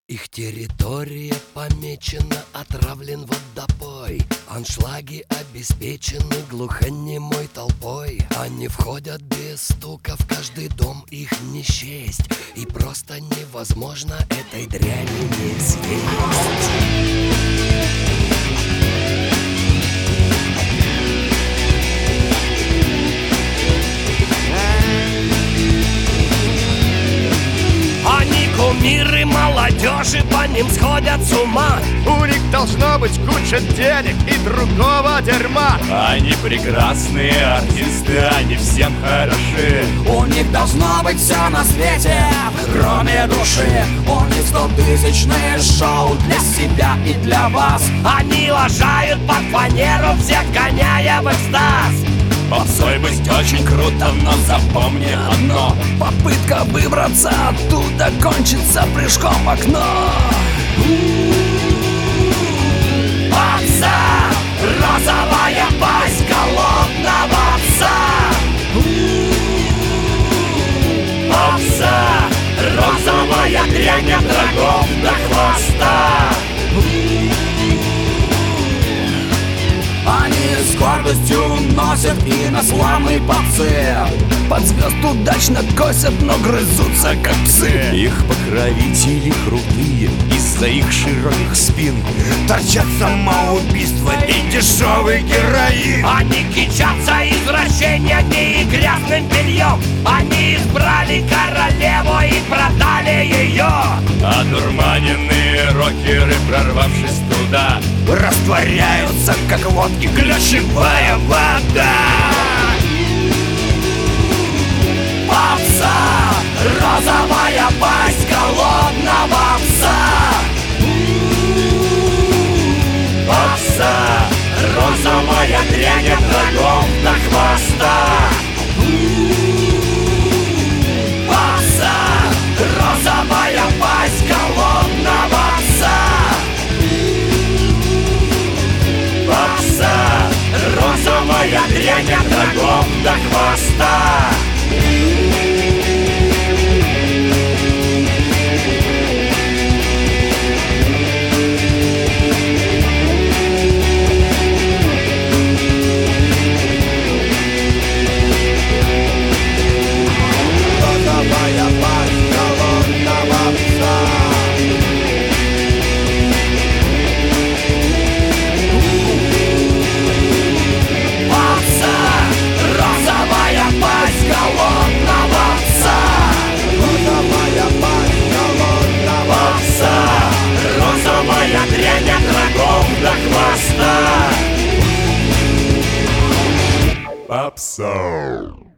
Их территория помечена, отравлен водопой. Аншлаги обеспечены глухонемой толпой. Они входят без стука, в каждый дом их не счесть. И просто невозможно этой дряни не съесть. Кумиры молодежи, по ним сходят с ума. У них должно быть куча денег и другого дерьма. Они прекрасные артисты, они всем хороши. У них должно быть все на свете, кроме души. У них 100-тысячные шоу для себя и для вас. Они лажают под фанеру, всех гоняя в экстаз. Попсой быть очень круто, но запомни одно: попытка выбраться оттуда кончится прыжком в окно. Попса, розовая пасть голодного пса. Попса, розовая дрянь от рогов до хвоста. Они с гордостью носят имя славной попсы. Под звезд удачно косят, но грызутся как псы. Их покровители крутые из-за их широких спин. Торчат самоубийство и дешевый героин. Они кичатся извращениями и грязным бельем. Они избрали королеву и продали ее. Одурманенные рокеры, прорвавшись туда, растворяются, как водки ключевая вода. Попса, розовая пасть голодного пса. Попса, розовая дрянь от рогов до хвоста. Попса, розовая пасть голодного пса. Попса, розовая дрянь от рогов до хвоста. Дрянь от рогов до хвоста. попса.